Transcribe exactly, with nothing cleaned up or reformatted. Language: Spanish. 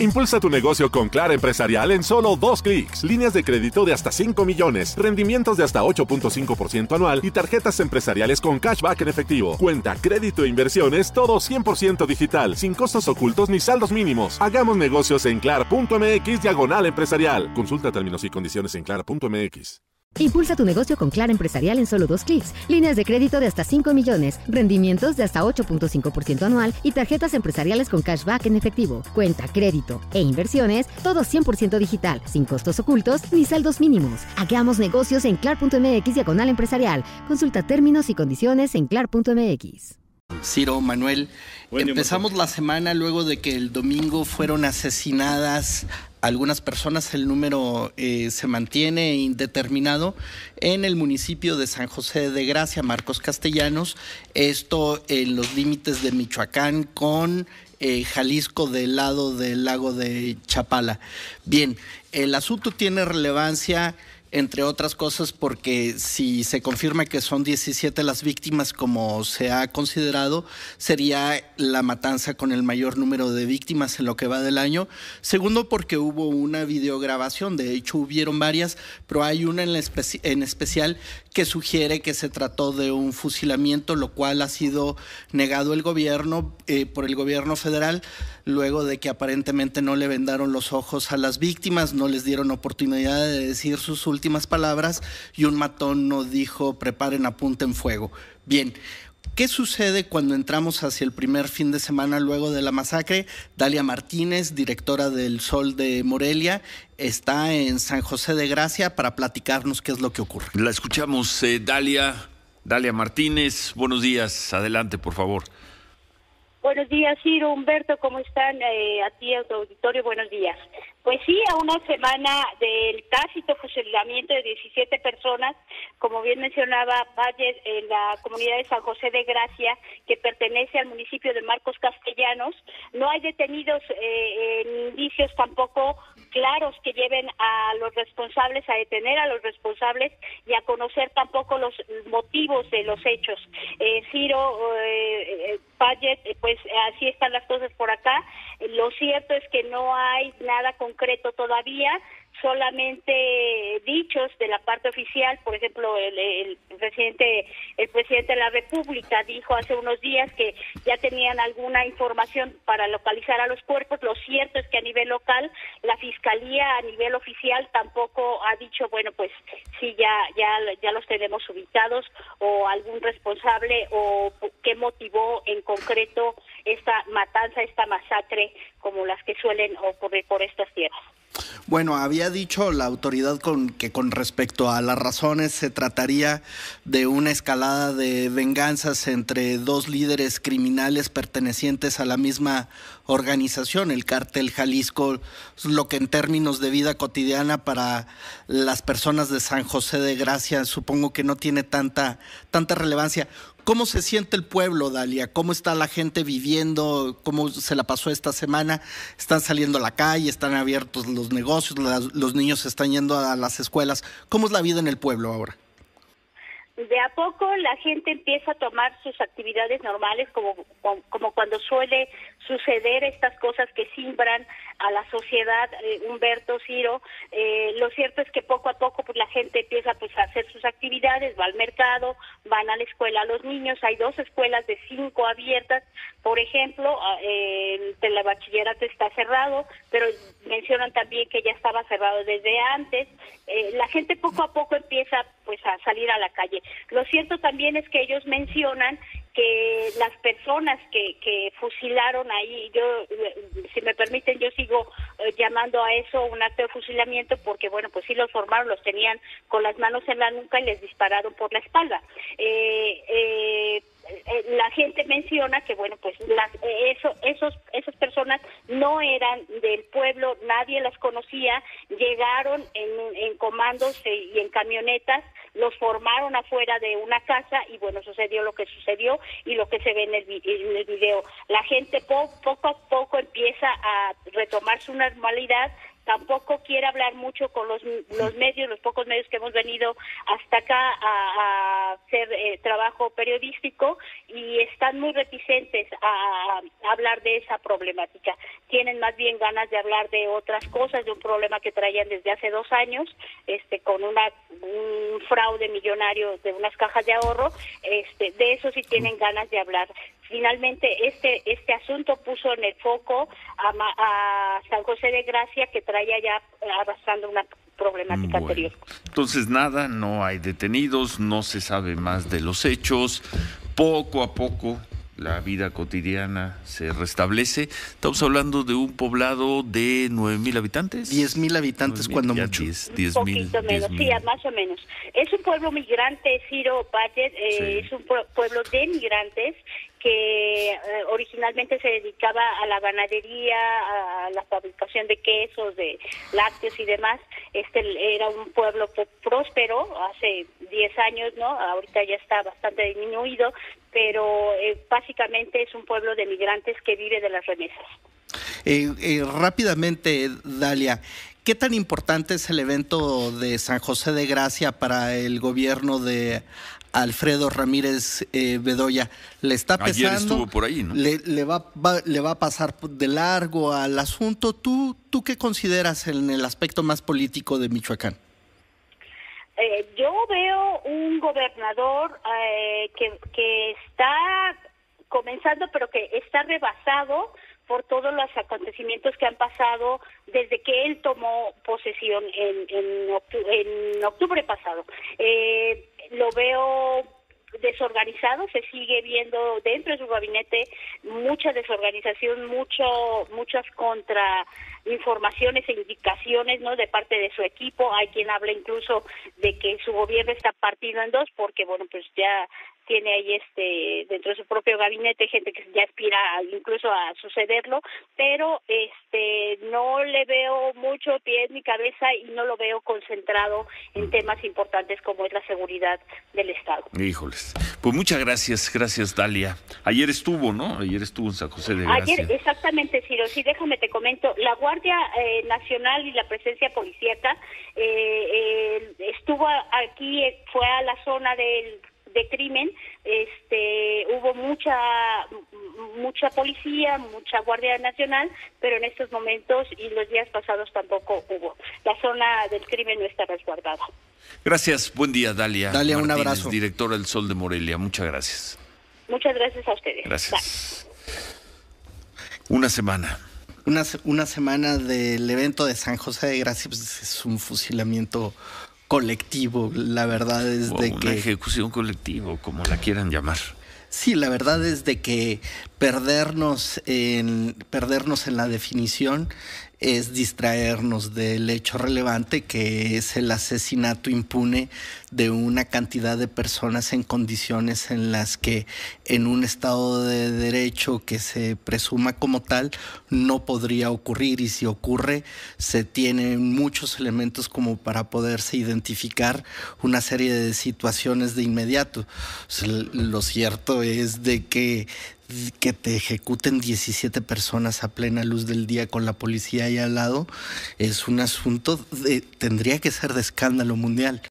Impulsa tu negocio con Clara Empresarial en solo dos clics. Líneas de crédito de hasta cinco millones, rendimientos de hasta ocho punto cinco por ciento anual y tarjetas empresariales con cashback en efectivo. Cuenta, crédito e inversiones, todo cien por ciento digital, sin costos ocultos ni saldos mínimos. Hagamos negocios en clara.mx diagonal empresarial. Consulta términos y condiciones en clara.mx. Impulsa tu negocio con Clara Empresarial en solo dos clics. Líneas de crédito de hasta cinco millones, rendimientos de hasta ocho punto cinco por ciento anual y tarjetas empresariales con cashback en efectivo. Cuenta, crédito e inversiones, todo cien por ciento digital, sin costos ocultos ni saldos mínimos. Hagamos negocios en clara.mx diagonal empresarial. Consulta términos y condiciones en clara.mx. Ciro, Manuel, Buen empezamos día, la semana luego de que el domingo fueron asesinadas algunas personas. El número eh, se mantiene indeterminado en el municipio de San José de Gracia, Marcos Castellanos, esto en los límites de Michoacán con eh, Jalisco del lado del lago de Chapala. Bien, el asunto tiene relevancia, entre otras cosas, porque si se confirma que son diecisiete las víctimas, como se ha considerado, sería la matanza con el mayor número de víctimas en lo que va del año. Segundo, porque hubo una videograbación, de hecho hubieron varias, pero hay una en, espe- en especial que sugiere que se trató de un fusilamiento, lo cual ha sido negado el gobierno, eh, por el gobierno federal, luego de que aparentemente no le vendaron los ojos a las víctimas, no les dieron oportunidad de decir sus últimas palabras y un matón no dijo preparen, apunten fuego. Bien, ¿qué sucede cuando entramos hacia el primer fin de semana luego de la masacre? Dalia Martínez, directora del Sol de Morelia, está en San José de Gracia para platicarnos qué es lo que ocurre. La escuchamos, eh, Dalia, Dalia Martínez. Buenos días, adelante, por favor. Buenos días, Ciro, Humberto, ¿cómo están? Eh, a ti, a tu auditorio, buenos días. Pues sí, a una semana del tácito fusilamiento de diecisiete personas, como bien mencionaba Valle, en la comunidad de San José de Gracia, que pertenece al municipio de Marcos Castellanos, no hay detenidos eh, en indicios tampoco claros que lleven a los responsables, a detener a los responsables y a conocer tampoco los motivos de los hechos. Eh, Ciro, eh, Valle, pues así están las cosas por acá. Lo cierto es que no hay nada concreto todavía, solamente dichos de la parte oficial. Por ejemplo, el, el presidente el presidente de la República dijo hace unos días que ya tenían alguna información para localizar a los cuerpos. Lo cierto es que a nivel local, la Fiscalía a nivel oficial tampoco ha dicho, bueno, pues sí, ya ya ya los tenemos ubicados, o algún responsable, o qué motivó en concreto esta matanza, esta masacre, como las que suelen ocurrir por estas tierras. Bueno, había dicho la autoridad con que con respecto a las razones se trataría de una escalada de venganzas entre dos líderes criminales pertenecientes a la misma organización, el Cártel Jalisco, lo que en términos de vida cotidiana para las personas de San José de Gracia supongo que no tiene tanta tanta relevancia. ¿Cómo se siente el pueblo, Dalia? ¿Cómo está la gente viviendo? ¿Cómo se la pasó esta semana? ¿Están saliendo a la calle? ¿Están abiertos los negocios? ¿Los niños están yendo a las escuelas? ¿Cómo es la vida en el pueblo ahora? De a poco la gente empieza a tomar sus actividades normales, como, como cuando suele suceder estas cosas que simbran a la sociedad, eh, Humberto, Ciro. Eh, lo cierto es que poco a poco pues la gente empieza pues a hacer sus actividades, va al mercado, van a la escuela los niños. Hay dos escuelas de cinco abiertas, por ejemplo, eh, el telebachillerato está cerrado, pero mencionan también que ya estaba cerrado desde antes. Eh, la gente poco a poco empieza pues a salir a la calle. Lo cierto también es que ellos mencionan que las personas que, que fusilaron ahí, yo, si me permiten, yo sigo eh, llamando a eso un acto de fusilamiento, porque bueno, pues sí los formaron, los tenían con las manos en la nuca y les dispararon por la espalda. Eh, eh, la gente menciona que bueno, pues las, eso, esos, esas personas no eran del pueblo, nadie las conocía, llegaron en, en comandos y en camionetas, los formaron afuera de una casa y bueno, sucedió lo que sucedió y lo que se ve en el, en el video. La gente po, poco a poco empieza a retomar su normalidad, tampoco quiere hablar mucho con los, los medios, los pocos medios que hemos venido hasta acá a, a hacer eh, trabajo periodístico, y están muy reticentes a, a hablar de esa problemática. Tienen más bien ganas de hablar de otras cosas, de un problema que traían desde hace dos años, este, con una un fraude millonario de unas cajas de ahorro. Este, de eso sí tienen ganas de hablar. Finalmente, este este asunto puso en el foco a, a San José de Gracia, que traía ya arrastrando una problemática bueno, anterior. Entonces nada, no hay detenidos, no se sabe más de los hechos. Poco a poco la vida cotidiana se restablece. Estamos hablando de un poblado de nueve mil habitantes. Diez mil habitantes cuando ya mucho. Diez, diez un mil, poquito menos, diez mil. sí, más o menos. Es un pueblo migrante, Ciro Valle, eh, Sí. es un pueblo de migrantes que eh, originalmente se dedicaba a la ganadería, a la fabricación de quesos, de lácteos y demás. Este era un pueblo próspero hace diez años, ¿no? Ahorita ya está bastante disminuido, pero eh, básicamente es un pueblo de migrantes que vive de las remesas. Eh, eh, rápidamente, Dalia, ¿qué tan importante es el evento de San José de Gracia para el gobierno de Alfredo Ramírez eh, Bedoya? ¿Le está pesando? Ayer estuvo por ahí, ¿no? ¿Le, le, va, va, ¿Le va a pasar de largo al asunto? ¿Tú, tú qué consideras en el aspecto más político de Michoacán? Eh, yo veo un gobernador eh, que, que está comenzando, pero que está rebasado por todos los acontecimientos que han pasado desde que él tomó posesión en, en, octubre, en octubre pasado. Eh, lo veo desorganizado, se sigue viendo dentro de su gabinete mucha desorganización, mucho muchas contrainformaciones e indicaciones, ¿no?, de parte de su equipo. Hay quien habla incluso de que su gobierno está partido en dos, porque bueno, pues ya tiene ahí este dentro de su propio gabinete gente que ya aspira a, incluso a sucederlo, pero este no le veo mucho pie en mi cabeza y no lo veo concentrado en temas importantes como es la seguridad del Estado. Híjoles. Pues muchas gracias, gracias Dalia. Ayer estuvo, ¿no? Ayer estuvo en San José de Gracia. Ayer, exactamente, Ciro. Sí, déjame te comento. La Guardia eh, Nacional y la presencia policíaca eh, eh, estuvo aquí, eh, fue a la zona del de crimen, este, hubo mucha mucha policía, mucha Guardia Nacional, pero en estos momentos y los días pasados tampoco hubo. La zona del crimen no está resguardada. Gracias, buen día, Dalia. Dalia, un Martínez, abrazo. Directora del Sol de Morelia, muchas gracias. Muchas gracias a ustedes. Gracias. Bye. Una semana. Una, una semana del evento de San José de Gracia, pues es un fusilamiento colectivo, la verdad es o de una que... Una ejecución colectiva, como la quieran llamar. Sí, la verdad es de que perdernos en, perdernos en la definición es distraernos del hecho relevante, que es el asesinato impune de una cantidad de personas en condiciones en las que en un Estado de Derecho que se presuma como tal no podría ocurrir, y si ocurre se tienen muchos elementos como para poderse identificar una serie de situaciones de inmediato. O sea, lo cierto es de que que te ejecuten diecisiete personas a plena luz del día con la policía ahí al lado es un asunto de, tendría que ser de escándalo mundial.